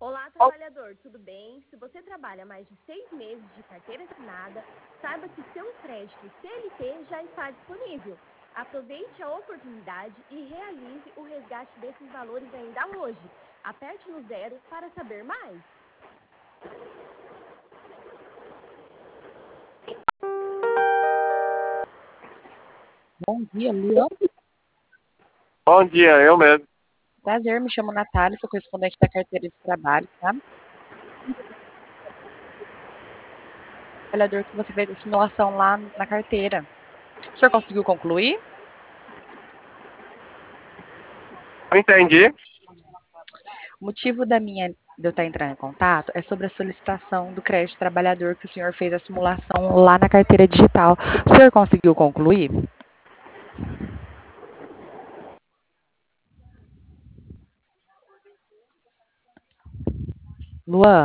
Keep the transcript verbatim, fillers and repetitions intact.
Olá, trabalhador, tudo bem? Se você trabalha mais de seis meses de carteira assinada, saiba que seu crédito C L T já está disponível. Aproveite a oportunidade e realize o resgate desses valores ainda hoje. Aperte no zero para saber mais. Bom dia, Luan. Bom dia, eu mesmo. Prazer, me chamo Natália, sou correspondente da carteira de trabalho, tá? Trabalhador que você fez a simulação lá na carteira. O senhor conseguiu concluir? Não entendi. O motivo da minha de eu estar entrando em contato é sobre a solicitação do crédito trabalhador que o senhor fez a simulação lá na carteira digital. O senhor conseguiu concluir? Luan?